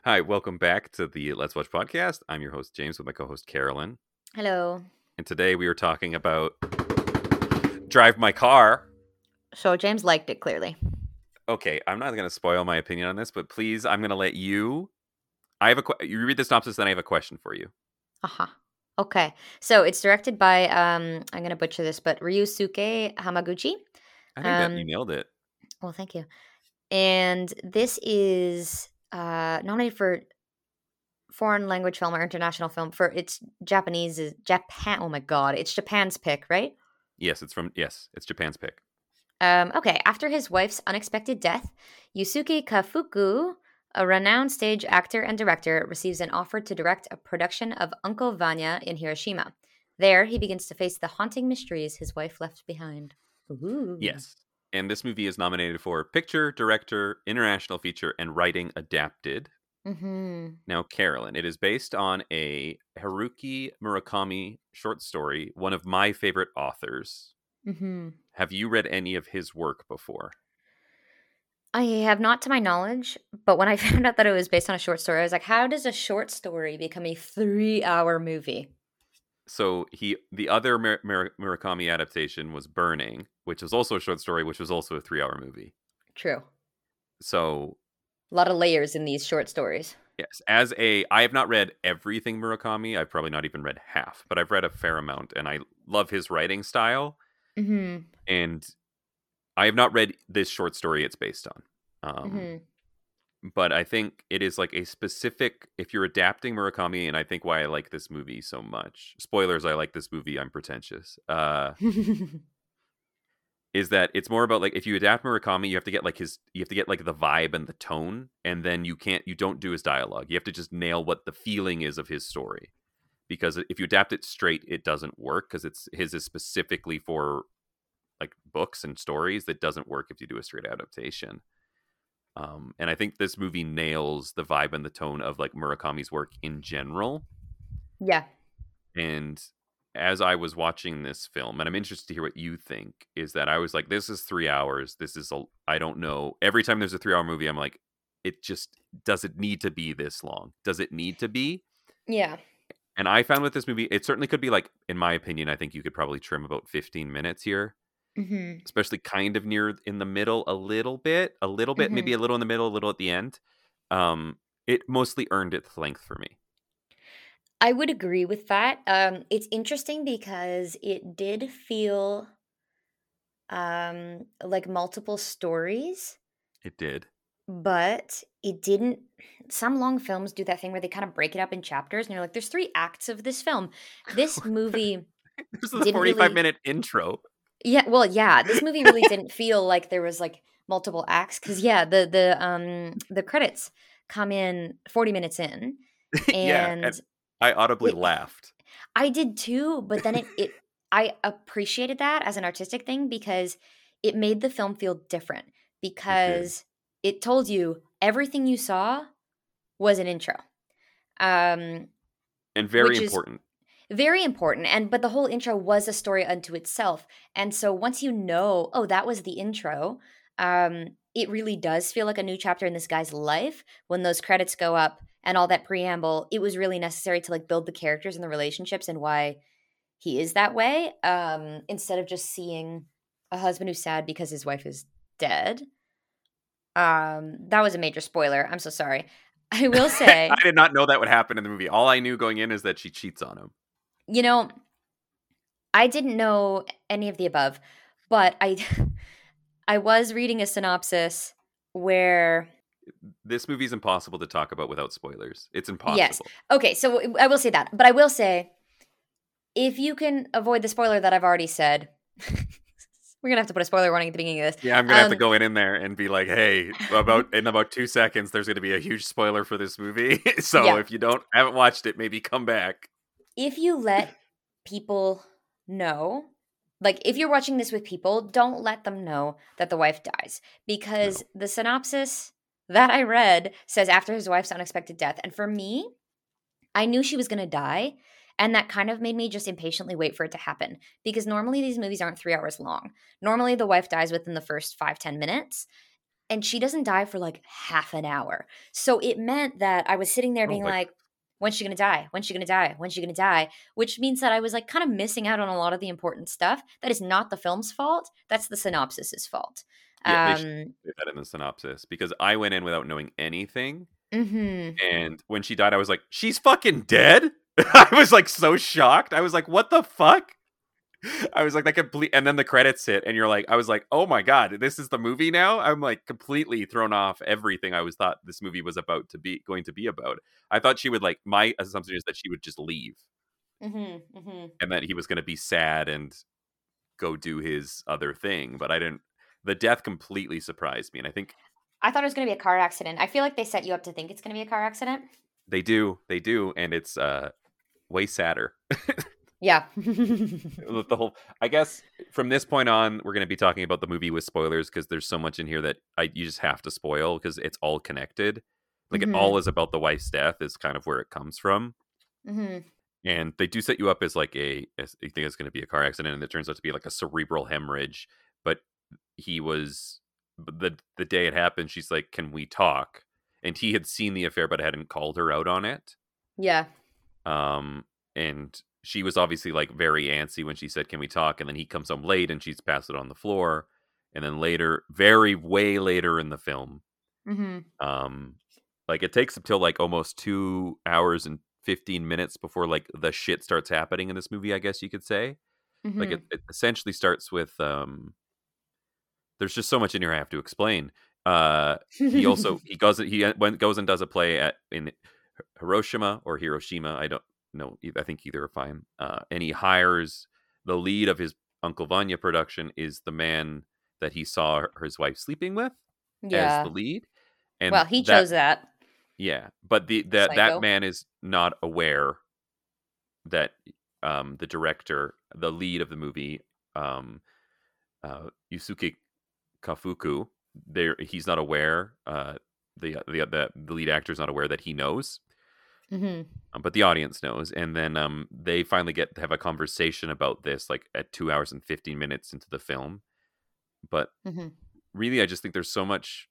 Hi, welcome back to the Let's Watch podcast. I'm your host, James, with my co host, Carolyn. Hello. And today we are talking about Drive My Car. So James liked it clearly. Okay, I'm not going to spoil my opinion on this, but please, I'm going to let you. You read the synopsis, then I have a question for you. Aha. Okay. So it's directed by I'm gonna butcher this, but Ryusuke Hamaguchi. I think that you Um, nailed it. well, thank you. And this is nominated for foreign language film or international film for its Japanese is Japan. Oh my god, it's Japan's pick, right? Yes, it's Japan's pick. Okay, after his wife's unexpected death, Yusuke Kafuku, a renowned stage actor and director, receives an offer to direct a production of Uncle Vanya in Hiroshima. There, he begins to face the haunting mysteries his wife left behind. Ooh. Yes. And this movie is nominated for Picture, Director, International Feature, and Writing Adapted. Mm-hmm. Now, Carolyn, it is based on a Haruki Murakami short story, one of my favorite authors. Mm-hmm. Have you read any of his work before? I have not to my knowledge, but when I found out that it was based on a short story, I was like, how does a short story become a 3-hour movie? So the other Murakami adaptation was Burning, which was also a short story, which was also a 3-hour movie. True. So A lot of layers in these short stories. yes, I have not read everything Murakami. I've probably not even read half, but I've read a fair amount, and I love his writing style. Mm-hmm. And I have not read this short story it's based on. Mm-hmm. But I think it is like a specific, if you're adapting Murakami, and I think why I like this movie so much. Spoilers, I like this movie. I'm pretentious. Is that it's more about like if you adapt Murakami, you have to get like the vibe and the tone, and then you don't do his dialogue. You have to just nail what the feeling is of his story. Because if you adapt it straight, it doesn't work because it's his is specifically for like books and stories that doesn't work if you do a straight adaptation. And I think this movie nails the vibe and the tone of like Murakami's work in general. Yeah. And as I was watching this film, and I'm interested to hear what you think, is that I was like, this is 3 hours. I don't know. Every time there's a 3 hour movie, I'm like, does it need to be this long? Does it need to be? Yeah. And I found with this movie, it certainly could be like, in my opinion, I think you could probably trim about 15 minutes here, Mhm. especially kind of near in the middle, a little bit, maybe Mhm. a little in the middle, a little at the end. It mostly earned its length for me. I would agree with that. It's interesting because it did feel like multiple stories, It did. but it didn't. Some long films do that thing where they kind of break it up in chapters, and you're like, "There's 3 acts of this film." This movie This is a didn't 45 really. minute intro. Yeah, well, yeah, this movie really didn't feel like there was like multiple acts because yeah, the credits come in 40 minutes in, Yeah, and and I audibly it laughed. I did too, but then it I appreciated that as an artistic thing because it made the film feel different It did. because it told you everything you saw was an intro. Um, And very which is important. very important, and but the whole intro was a story unto itself. And so once you know, oh, that was the intro, it really does feel like a new chapter in this guy's life when those credits go up and all that preamble. It was really necessary to like build the characters and the relationships and why he is that way, instead of just seeing a husband who's sad because his wife is dead. That was a major spoiler. I'm so sorry. I will I say, did not know that would happen in the movie. All I knew going in is that she cheats on him. you know, I didn't know any of the above, but I I was reading a synopsis where This movie's impossible to talk about without spoilers. It's yes. impossible. Okay, so I will say that. But I will say if you can avoid the spoiler that I've already said, we're going to have to put a spoiler warning at the beginning of this. Yeah, I'm gonna have to go in there and be like, "Hey, about in about 2 seconds, there's gonna be a huge spoiler for this movie. So Yeah. if you haven't watched it, maybe come back." If you let people know, like if you're watching this with people, don't let them know that the wife dies because No, the synopsis that I read says after his wife's unexpected death. And for me, I knew she was going to die. And that kind of made me just impatiently wait for it to happen because normally these movies aren't 3 hours long. Normally, the wife dies within the first 5-10 minutes. and she doesn't die for like half an hour. So it meant that I was sitting there Oh, being like like, when's she gonna die? When's she gonna die? When's she gonna die? Which means that I was like kind of missing out on a lot of the important stuff. That is not the film's fault. That's the synopsis's fault. yeah, they should Um, say that in the synopsis because I went in without knowing anything, mhm. and when she died, I was like, she's fucking dead. I was like so shocked. I was like, what the fuck? I was like, that complete, and then the credits hit, and you're like, I was like, oh my god, this is the movie now. I'm like completely thrown off everything I was thought this movie was about to be going to be about. I thought she would like. My assumption is that she would just leave, Mhm. Mhm. and that he was going to be sad and go do his other thing. But I didn't. The death completely surprised me, and I think I thought it was gonna be a car accident. I feel like they set you up to think it's gonna be a car accident. they do, and it's way sadder. Yeah. The whole, I guess from this point on we're going to be talking about the movie with spoilers because there's so much in here that you just have to spoil because it's all connected. Like it Mhm. all is about the wife's death is kind of where it comes from, Mhm. and they do set you up as like as you think it's going to be a car accident, and it turns out to be like a cerebral hemorrhage. But he was the day it happened, she's like, can we talk? And he had seen the affair but hadn't called her out on it. Yeah. um and she was obviously like very antsy when she said, can we talk? And then he comes home late and she's passed it on the floor. And then later, very way later in the film, Mhm. um like it takes up till like almost 2 hours and 15 minutes before like the shit starts happening in this movie, I guess you could say. Like Mhm. it essentially starts with there's just so much in here I have to explain. He also goes and does a play at in Hiroshima or Hiroshima. I don't know. I think either are fine. And he hires the lead of his Uncle Vanya production is the man that he saw his wife sleeping with as the Yeah. lead, and Well, he that chose that. yeah. But that Psycho. man is not aware that the director, the lead of the movie, um, Yusuke Kafuku, there he's not aware. The lead actor is not aware that he knows, Mhm. but the audience knows. And then they finally get to have a conversation about this, like at 2 hours and 15 minutes into the film. But Mhm. really, I just think there's so much.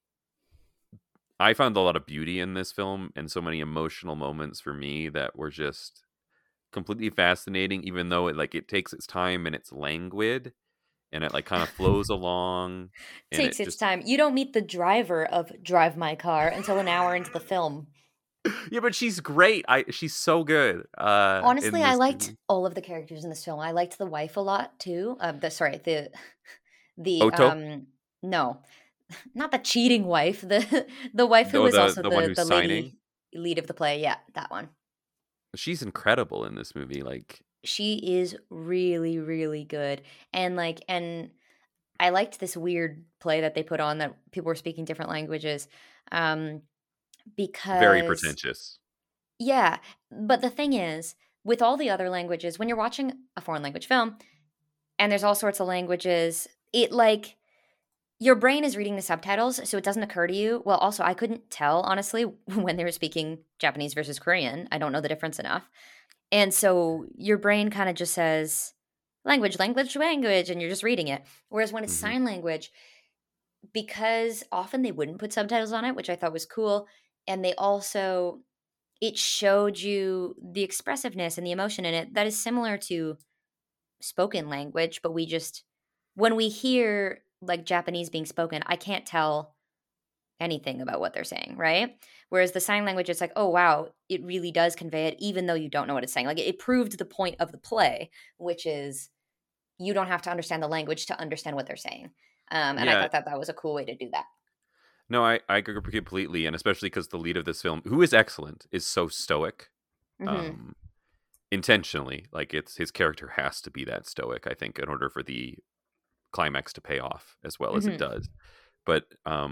I found a lot of beauty in this film, and so many emotional moments for me that were just completely fascinating. Even though it takes its time and it's languid, and it like kind of flows along, and Takes it its just time. You don't meet the driver of Drive My Car until an hour into the film. yeah, but she's great. She's so good Honestly, in I this liked movie. all of the characters in this film. I liked the wife a lot too. The the Oto, no, not the cheating wife. The wife who oh, was also the one who's the signing, lady lead of the play. Yeah, that one. she's incredible in this movie. Like, She is really, really good. And I liked this weird play that they put on that people were speaking different languages. Um, very because pretentious. yeah, but the thing is, with all the other languages, when you're watching a foreign language film and there's all sorts of languages, it like your brain is reading the subtitles, so it doesn't occur to you. Well, also, I couldn't tell, honestly, when they were speaking Japanese versus Korean. I don't know the difference enough. And so your brain kind of just says language, language, language, and you're just reading it. Whereas when it's Hmm. sign language, because often they wouldn't put subtitles on it, which I thought was cool. And they also, it showed you the expressiveness and the emotion in it that is similar to spoken language, but we just, when we hear like Japanese being spoken, I can't tell anything about what they're saying, right? Whereas the sign language, it's like, oh wow, it really does convey it, even though you don't know what it's saying. Like it proved the point of the play, which is you don't have to understand the language to understand what they're saying. And I Yeah, thought that that was a cool way to do that. no, I agree completely, and especially because the lead of this film, who is excellent, is so stoic, Hmm. um, intentionally. Like it's his character has to be that stoic, I think, in order for the climax to pay off as well as it Hmm. does. But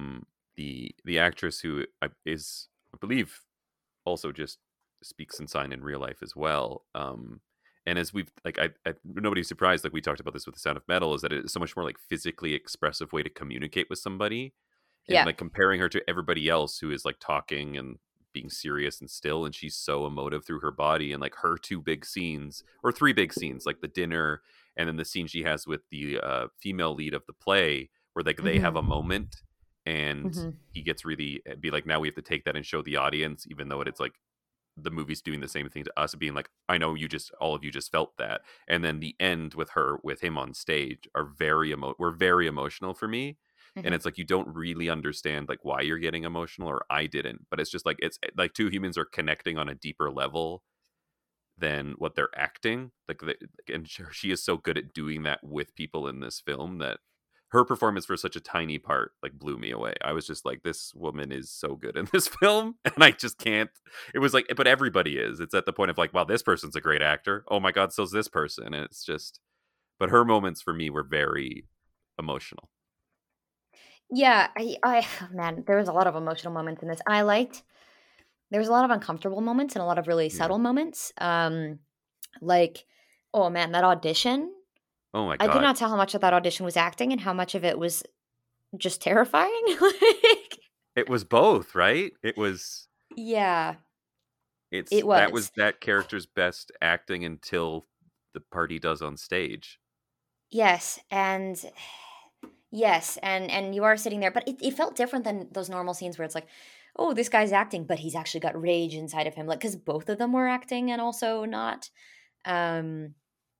the actress who I believe also just speaks in sign in real life as well. And as we've like, nobody's surprised. Like we talked about this with the Sound of Metal, is that it's so much more like physically expressive way to communicate with somebody, and Yeah. like comparing her to everybody else who is like talking and being serious and still, and she's so emotive through her body, and like her two big scenes or three big scenes, like the dinner, and then the scene she has with the female lead of the play, where like they have a Hmm. moment and Hmm. he gets really be like, now we have to take that and show the audience, even though it's like the movie's doing the same thing to us, being like, I know you just all of you just felt that. And then the end with him on stage are were very emotional for me. And Hmm. it's like you don't really understand like why you're getting emotional, or I didn't, but it's just like it's like two humans are connecting on a deeper level than what they're acting. And she is so good at doing that with people in this film that her performance for such a tiny part like blew me away. I was just like, this woman is so good in this film, and I just can't. It was like, but everybody is. It's at the point of like, wow, this person's a great actor. Oh my god, so's this person. And it's just, but her moments for me were very emotional. Yeah, man, there was a lot of emotional moments in this, and I liked. There was a lot of uncomfortable moments and a lot of really Yeah. subtle moments. Like, oh man, that audition. Oh my I could god. not tell how much of that audition was acting and how much of it was just terrifying. Like, It was both, right? yeah, It's it that was was. that character's best acting until the part he does on stage. Yes, and yes, and you are sitting there, but it felt different than those normal scenes where it's like, oh, this guy's acting, but he's actually got rage inside of him, like because both of them were acting and also not. Um,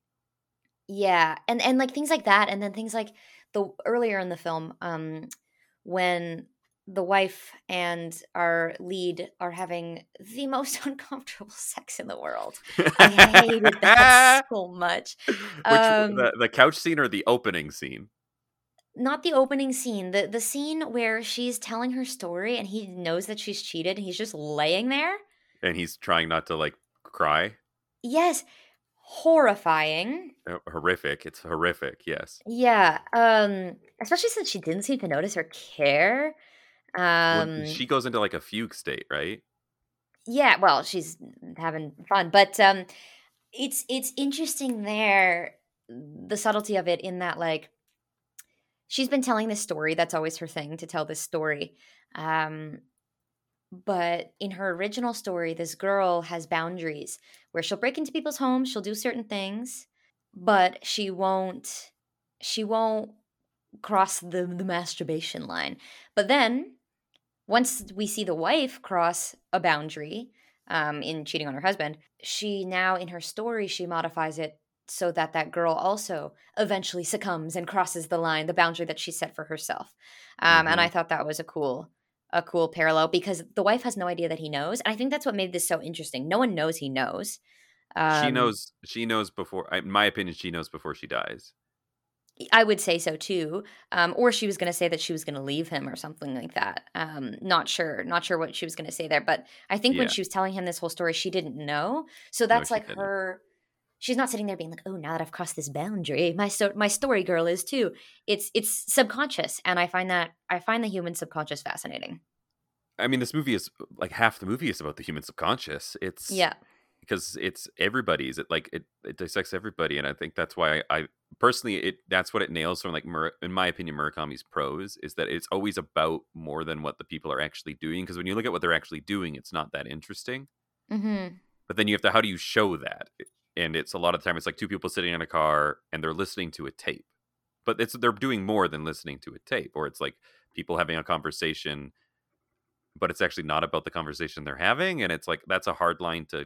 yeah, and like things like that, and then things like the earlier in the film, when the wife and our lead are having the most uncomfortable sex in the world. I hated that so much. Um, The couch scene or the opening scene? Not the opening scene, the scene where she's telling her story and he knows that she's cheated and he's just laying there. And he's trying not to like cry. Yes, horrifying. Horrific. It's horrific. Yes. Yeah, especially since she didn't seem to notice or care. Well, Um, she goes into like a fugue state, right? yeah, well, she's having fun, but it's interesting there, the subtlety of it in that like she's been telling this story. That's always her thing, to tell this story. Um, But in her original story, this girl has boundaries where she'll break into people's homes, she'll do certain things, but she won't cross the masturbation line. But then once we see the wife cross a boundary in cheating on her husband, she now in her story she modifies it so that that girl also eventually succumbs and crosses the line, the boundary that she set for herself. And I Hmm. thought that was a cool parallel because the wife has no idea that he knows, and I think that's what made this so interesting. No one knows he knows. She Um, knows. She knows before. In my opinion, she knows before she dies. I would say so too. Or she was going to say that she was going to leave him or something like that. Not sure what she was going to say there. But I think when Yeah. she was telling him this whole story, she didn't know. So No, that's she like didn't. her. She's not sitting there being like, "Oh, now that I've crossed this boundary, my story girl is too." It's subconscious, and I find the human subconscious fascinating. I mean, this movie is like half the movie is about the human subconscious. It's Yeah. because it's everybody's. It dissects everybody, and I think that's why I personally that's what it nails from like in my opinion, Murakami's prose is that it's always about more than what the people are actually doing. Because when you look at what they're actually doing, it's not that interesting. Hmm. But then you have to, how do you show that? And it's a lot of the time it's like two people sitting in a car and they're listening to a tape, but they're doing more than listening to a tape, or it's like people having a conversation, but it's actually not about the conversation they're having, and it's like that's a hard line to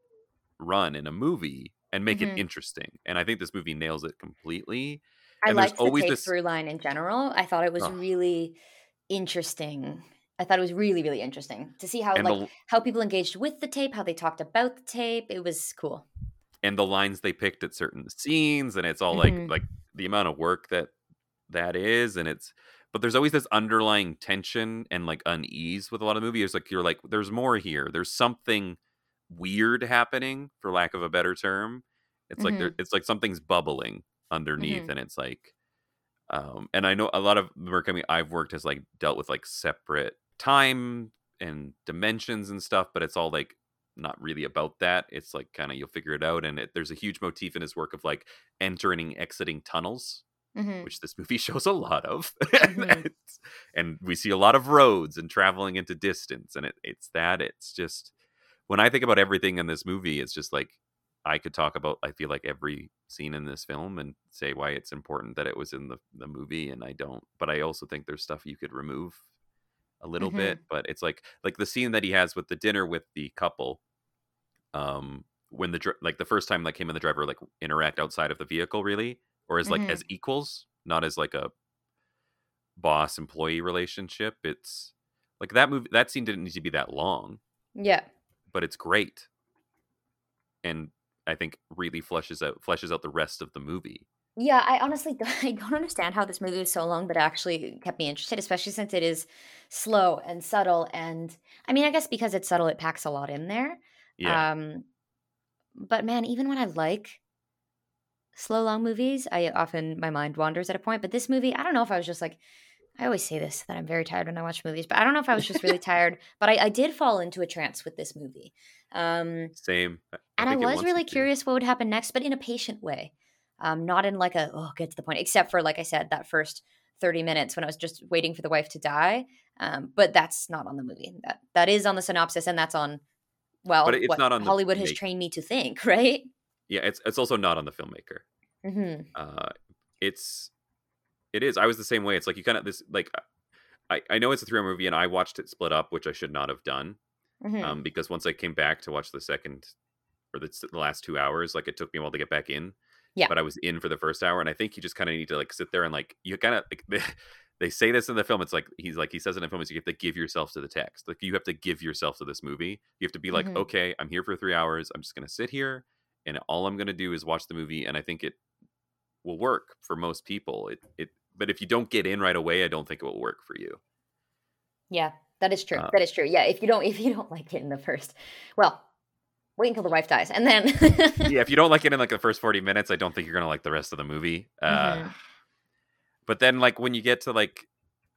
run in a movie and make it Hmm. interesting. And I think this movie nails it completely. I And there's liked the always tape this, through line in general. I thought it was oh, really interesting. I thought it was really, really interesting to see how and like the how people engaged with the tape, how they talked about the tape. It was cool. lines they picked at certain scenes, and it's all Hmm. like the amount of work that is, and it's, but there's always this underlying tension and like unease with a lot of movies. Like you're like, there's more here. There's something weird happening, for lack of a better term. It's like Hmm. it's like something's bubbling underneath, Hmm. and it's like, and I know a lot of Murakami I've worked has like dealt with like separate time and dimensions and stuff, but it's all like not really about that. It's like kind of you'll figure it out, and there's a huge motif in his work of like entering and exiting tunnels, Hmm. which this movie shows a lot of. Hmm. And we see a lot of roads and traveling into distance, and it's just, when I think about everything in this movie, it's just like I could talk about, I feel like, every scene in this film and say why it's important that it was in the movie, and I don't, but I also think there's stuff you could remove a little Mm-hmm. bit, but it's like the scene that he has with the dinner with the couple, when like the first time like him and the driver like interact outside of the vehicle, really, or as like Mm-hmm. as equals, not as like a boss employee relationship. It's like that scene didn't need to be that long, Yeah. but it's great, and I think really fleshes out the rest of the movie. Yeah, I honestly I don't understand how this movie was so long, but it actually kept me interested, especially since it is slow and subtle. And I mean, I guess because it's subtle, it packs a lot in there. Yeah, Um, but man, even when I like slow, long movies, I often my mind wanders at a point. But this movie, I don't know if I was just like I always say this that I'm very tired when I watch movies, but I don't know if I was just really tired. But I did fall into a trance with this movie. Um, same. I And I think it was wants you really to. curious what would happen next, but in a patient way. Not in like a, oh, get to the point, except for, like I said, that first 30 minutes when I was just waiting for the wife to die. But that's not on the movie. That is on the synopsis, and that's on, But well, it's what not on the Hollywood has make. trained me to think, right? Yeah, it's also not on the filmmaker. Mm-hmm. Uh, it's it is. I was the same way. It's like you kind of this like I know it's a 3 hour movie, and I watched it split up, which I should not have done. Mm-hmm. Because once I came back to watch the second or the last 2 hours, like it took me a while to get back in, Yeah. but I was in for the first hour, and I think you just kind of need to like sit there and like you kind of like they say this in the film. It's like he says it in the film is you have to give yourself to the text. Like you have to give yourself to this movie. You have to be like, Mm-hmm. okay, I'm here for 3 hours. I'm just gonna sit here, and all I'm gonna do is watch the movie. And I think it will work for most people. But if you don't get in right away, I don't think it will work for you. Yeah. That is true. Uh, That is true. Yeah. If you don't like it in the first, well, wait until the wife dies, and then. yeah, if you don't like it in like the first 40 minutes, I don't think you're gonna like the rest of the movie. Mm-hmm. But then like when you get to like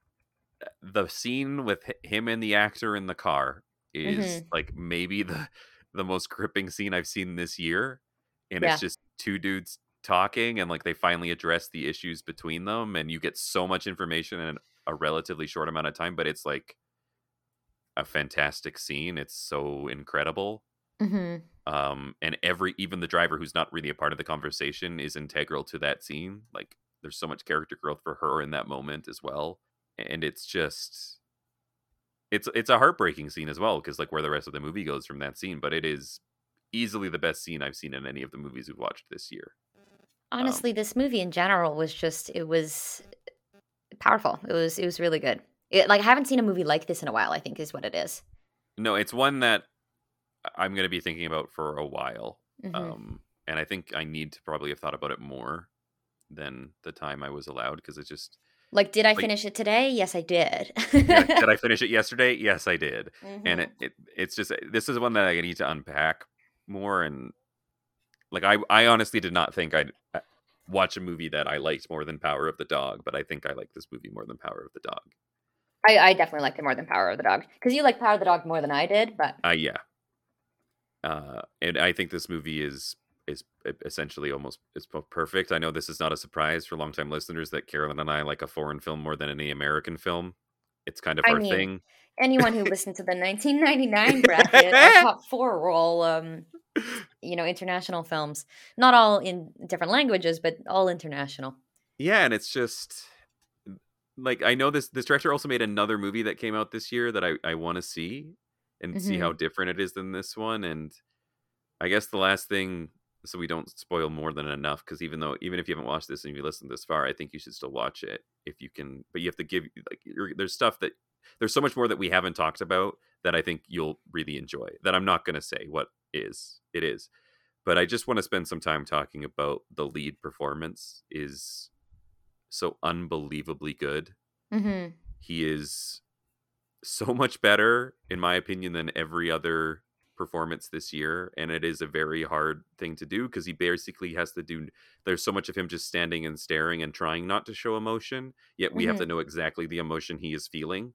the scene with him and the actor in the car is Mm-hmm. like maybe the most gripping scene I've seen this year, and it's Yeah. just two dudes talking, and like they finally address the issues between them, and you get so much information in a relatively short amount of time, but it's like a fantastic scene. It's so incredible. Mm-hmm. And even the driver who's not really a part of the conversation is integral to that scene. Like there's so much character growth for her in that moment as well, and it's just it's a heartbreaking scene as well, because like where the rest of the movie goes from that scene, but it is easily the best scene I've seen in any of the movies we've watched this year. um Honestly, this movie in general was just it was powerful. It was really good. Like I haven't seen a movie like this in a while, I think is what it is. no, it's one that I'm going to be thinking about for a while. Mhm. And I think I need to probably have thought about it more than the time I was allowed, because it's just Like, did I like, finish it today? Yes, I did. did I finish it yesterday? Yes, I did. And Mhm. it's just this is one that I need to unpack more. And like I honestly did not think I'd watch a movie that I liked more than Power of the Dog, but I think I like this movie more than Power of the Dog. I definitely liked it more than Power of the Dog because you like Power of the Dog more than I did, but Yeah. And I think this movie is essentially almost it's perfect. I know this is not a surprise for longtime listeners that Carolyn and I like a foreign film more than any American film. It's kind of I our mean, thing. anyone who listened to the 1999 bracket, our top 4 were all international films. Not all in different languages, but all international. Yeah, and it's just like I know this director also made another movie that came out this year that I want to see and see how Mhm. different it is than this one. And I guess the last thing, so we don't spoil more than enough, because even if you haven't watched this and you listened this far, I think you should still watch it if you can. But you have to give like there's stuff that there's so much more that we haven't talked about that I think you'll really enjoy. That I'm not going to say what it is, but I just want to spend some time talking about the lead performance is so unbelievably good. Mhm. He is so much better, in my opinion, than every other performance this year. And it is a very hard thing to do because he basically has to do, there's so much of him just standing and staring and trying not to show emotion, yet we have to Mhm. know exactly the emotion he is feeling.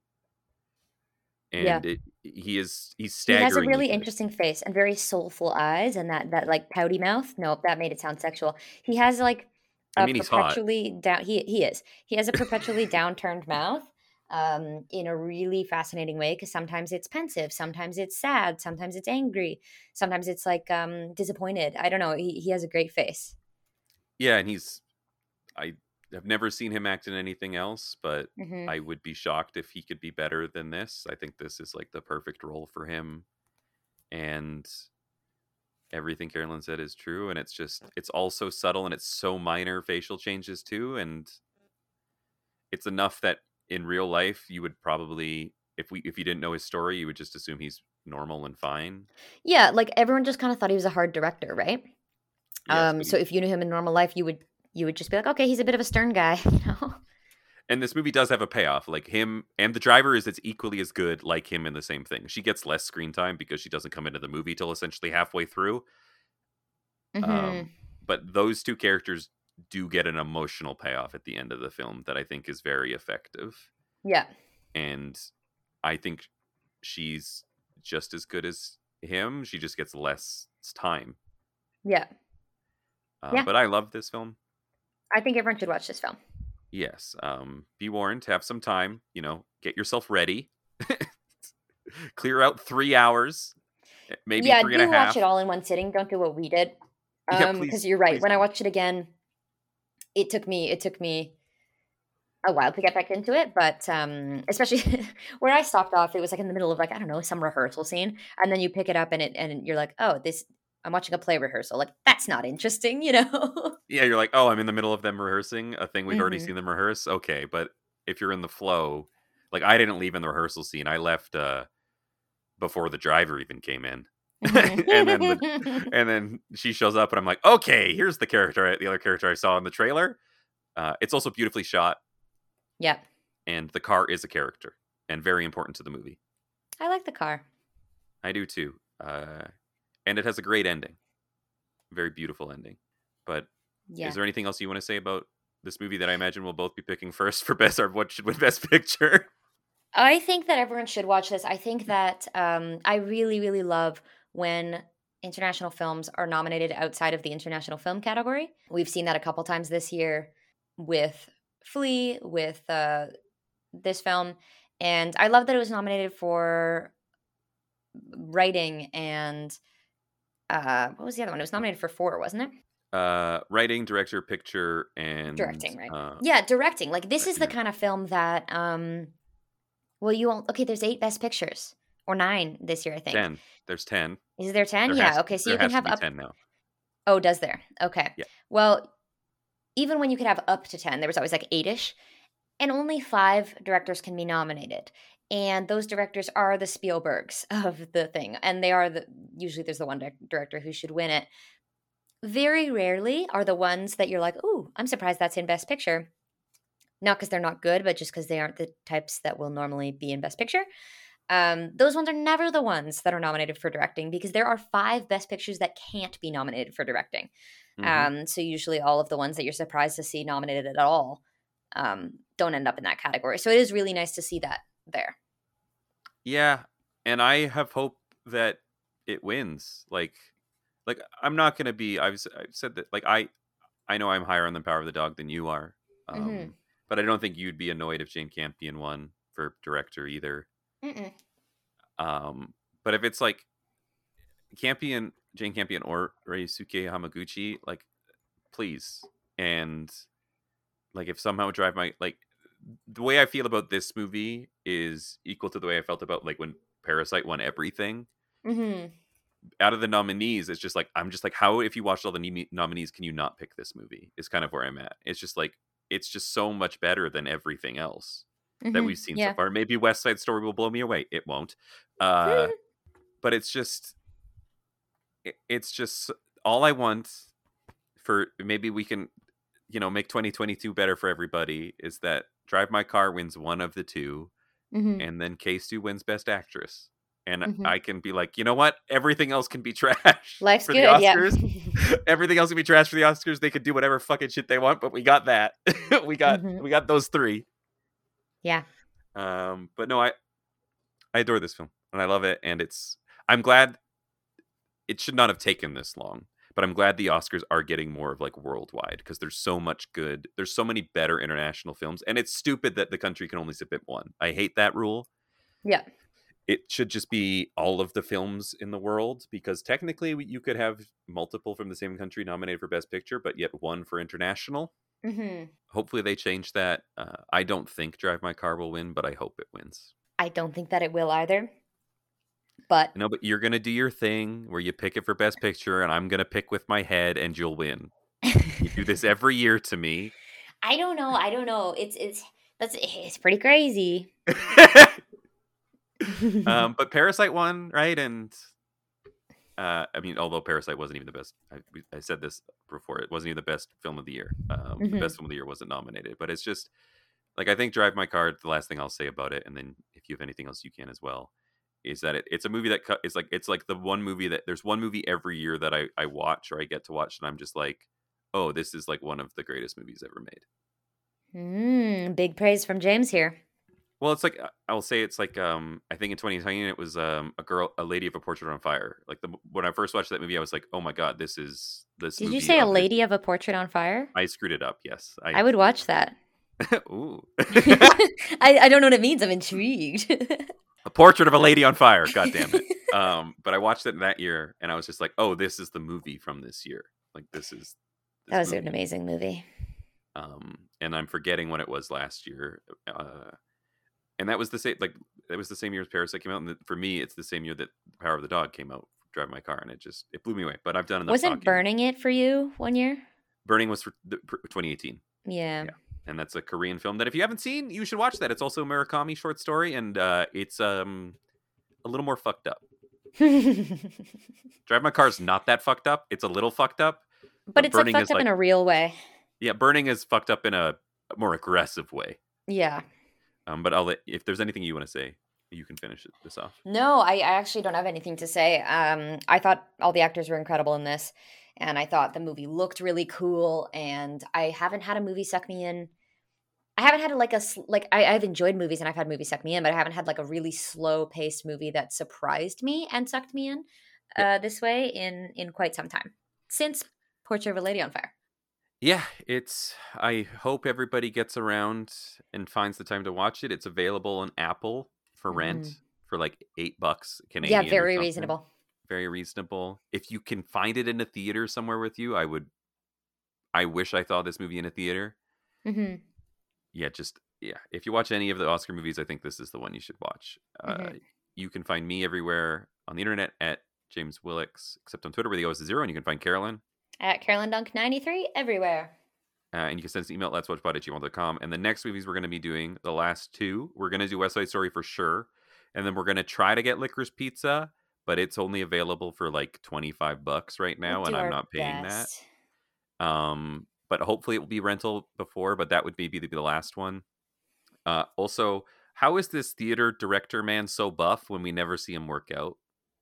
Yeah. And he's He has a staggeringly really good. interesting face and very soulful eyes and that like pouty mouth. Nope, that made it sound sexual. He has like I a mean, he's hot. perpetually down he is. He has a perpetually downturned mouth in a really fascinating way because sometimes it's pensive, sometimes it's sad, sometimes it's angry, sometimes it's like disappointed. I don't know. He has a great face. Yeah, and I I've never seen him act in anything else, but Hmm. I would be shocked if he could be better than this. I think this is like the perfect role for him, and everything Carolyn said is true. And it's all so subtle and it's so minor facial changes too, and it's enough that in real life you would probably, if you didn't know his story, you would just assume he's normal and fine. Yeah, like everyone just kind of thought he was a hard director, right? Yes, but So if you knew him in normal life, you would just be like, okay, he's a bit of a stern guy, you know? and this movie does have a payoff. Like him and the driver is it's equally as good, like him in the same thing. She gets less screen time because she doesn't come into the movie till essentially halfway through. Hmm. But those two characters do get an emotional payoff at the end of the film that I think is very effective. Yeah, And I think she's just as good as him. She just gets less time. yeah, yeah. But I love this film. I think everyone should watch this film. Yes. Be warned, have some time, get yourself ready. Clear out 3 hours, maybe Yeah, three and a do watch half. it all in one sitting. Don't do what we did. Yeah, Because please, you're right. please When I don't. watched it again, it took me a while to get back into it, but especially where I stopped off, it was like in the middle of like, I don't know, some rehearsal scene, and then you pick it up and you're like, oh, this I'm watching a play rehearsal. Like that's not interesting, you know? Yeah, you're like, oh, I'm in the middle of them rehearsing a thing we've already Hmm. seen them rehearse. Okay, but if you're in the flow, like I didn't leave in the rehearsal scene. I left before the driver even came in. and then Hmm. and then she shows up and I'm like, okay, here's the other character I saw in the trailer. It's also beautifully shot, Yeah, and the car is a character and very important to the movie. I like the car. I do too. And it has a great ending, very beautiful ending. But is Yeah. there anything else you want to say about this movie that I imagine we'll both be picking first for best, or what should win best picture? I think that everyone should watch this. I think that I really, really love when international films are nominated outside of the international film category. We've seen that a couple times this year with Flea, with this film, and I love that it was nominated for writing and what was the other one? It was nominated for four, wasn't it? Writing, director, picture, and Directing, right? Yeah, directing. Like this is the yeah, kind of film that well, you won't. Okay, there's 8 Best Pictures or 9 this year, I think. 10. There's 10. Is there 10? There Yeah. has Okay, so there you can has to have be up. 10 now. Oh, does there? Okay. Yeah. Well, even when you could have up to 10, there was always like 8ish, and only 5 directors can be nominated. And those directors are the Spielbergs of the thing, and they are usually there's the one director who should win it. Very rarely are the ones that you're like, "Ooh, I'm surprised that's in Best Picture." Not because they're not good, but just because they aren't the types that will normally be in Best Picture. Those ones are never the ones that are nominated for directing because there are 5 Best Pictures that can't be nominated for directing. Hmm. So usually all of the ones that you're surprised to see nominated at all don't end up in that category. So it is really nice to see that there. Yeah, and I have hope that it wins. Like I'm not gonna be. I've said that. Like I know I'm higher on the Power of the Dog than you are. Hmm. But I don't think you'd be annoyed if Jane Campion won for director either. Mm-mm. But if it's like Jane Campion, or Reisuke Hamaguchi, like please. And like if somehow Drive My like the way I feel about this movie is equal to the way I felt about like when Parasite won everything. Hmm. Out of the nominees, it's just like I'm just like, how, if you watched all the nominees, can you not pick this movie? Is kind of where I'm at. It's just like it's just so much better than everything else that Hmm. we've seen so Yeah. far. Maybe West Side Story will blow me away. It won't. Uh, but it's just all I want for maybe we can make 2022 better for everybody is that Drive My Car wins one of the two, Hmm. and then K-Stu wins Best Actress. And Hmm. I can be like, you know what? Everything else can be trash Life's for the good. Yeah. Oscars. Everything else can be trash for the Oscars. They could do whatever fucking shit they want, but we got that. we got Hmm. we got those three. Yeah. But no, I adore this film and I love it, and I'm glad it should not have taken this long. But I'm glad the Oscars are getting more of like worldwide because there's so much good. There's so many better international films, and it's stupid that the country can only submit one. I hate that rule. Yeah. It should just be all of the films in the world, because technically you could have multiple from the same country nominated for Best Picture, but yet one for international. Hmm. Hopefully they change that. I don't think Drive My Car will win, but I hope it wins. I don't think that it will either. But No, but you're gonna do your thing where you pick it for Best Picture, and I'm gonna pick with my head, and you'll win. You do this every year to me. I don't know. I don't know. It's pretty crazy. But Parasite won, right? And I mean, although Parasite wasn't even the best, I said this before, it wasn't even the best film of the year. The Hmm. best film of the year wasn't nominated, but it's just like I think Drive My Car. The last thing I'll say about it, and then if you have anything else, you can as well. Is that it's a movie that it's like the one movie that there's one movie every year that I watch or I get to watch, and I'm just like, oh, this is like one of the greatest movies ever made. Big praise from James here. Well, it's like I'll say it's like I think in 2019 it was a lady of a portrait on fire. Like when I first watched that movie, I was like, oh my god, this Did you movie say A of this. Lady of a Portrait on Fire? I screwed it up. Yes, I would watch that. ooh, I don't know what it means. I'm intrigued. a portrait of a lady on fire. God damn it. But I watched it that year, and I was just like, oh, this is the movie from this year. Like this is That this was an movie. amazing movie. And I'm forgetting when it was last year. And that was the same it was the same year as Parasite came out, and for me, it's the same year that Power of the Dog came out. Drive My Car, and it blew me away. But I've done enough Wasn't talking. Burning it for you one year? Burning was for 2018. Yeah. Yeah, and that's a Korean film that if you haven't seen, you should watch that. It's also a Murakami short story, and it's a little more fucked up. Drive My Car is not that fucked up. It's a little fucked up, But but it's like Burning fucked is up like in a real way. yeah, Burning is fucked up in a more aggressive way. Yeah. But if there's anything you want to say, you can finish this off. No, I actually don't have anything to say. I thought all the actors were incredible in this, and I thought the movie looked really cool. And I haven't had a movie suck me in. I haven't had I've enjoyed movies and I've had movies suck me in, but I haven't had like a really slow paced movie that surprised me and sucked me in Yep. this way in quite some time since Portrait of a Lady on Fire. Yeah, I hope everybody gets around and finds the time to watch it. It's available on Apple for rent Mhm. for like $8 Yeah, Canadian or very something. reasonable. Very reasonable. If you can find it in a theater somewhere with you, I wish I saw this movie in a theater. Hmm. Yeah, yeah. If you watch any of the Oscar movies, I think this is the one you should watch. Hmm. You can find me everywhere on the internet at James Willix, except on Twitter where the O is 0, and you can find Carolyn. At Carolyn Dunk 93 everywhere. And you can send us an email at letswatchpod@gmail.com. And the next movies we're going to be doing, the last two, we're going to do West Side Story for sure. And then we're going to try to get Licorice Pizza, but it's only available for like $25 right We'll now, and do I'm our not paying that. best. But hopefully it will be rental before, but that would maybe be the last one. Also, how is this theater director man so buff when we never see him work out?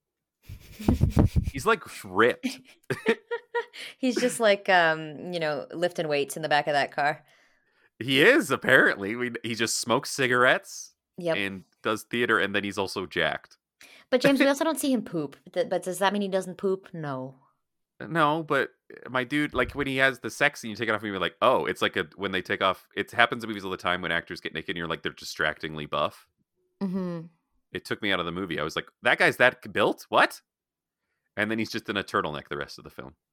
He's like ripped. He's just like lifting weights in the back of that car. He is apparently. He just smokes cigarettes Yep. and does theater, and then he's also jacked. But James, we also don't see him poop. But does that mean he doesn't poop? No. No, but my dude, like when he has the sex and you take it off, and you're like, oh, it's like when they take off. It happens in movies all the time when actors get naked, and you're like, they're distractingly buff. Mm-hmm. It took me out of the movie. I was like, that guy's that built? What? And then he's just in a turtleneck the rest of the film.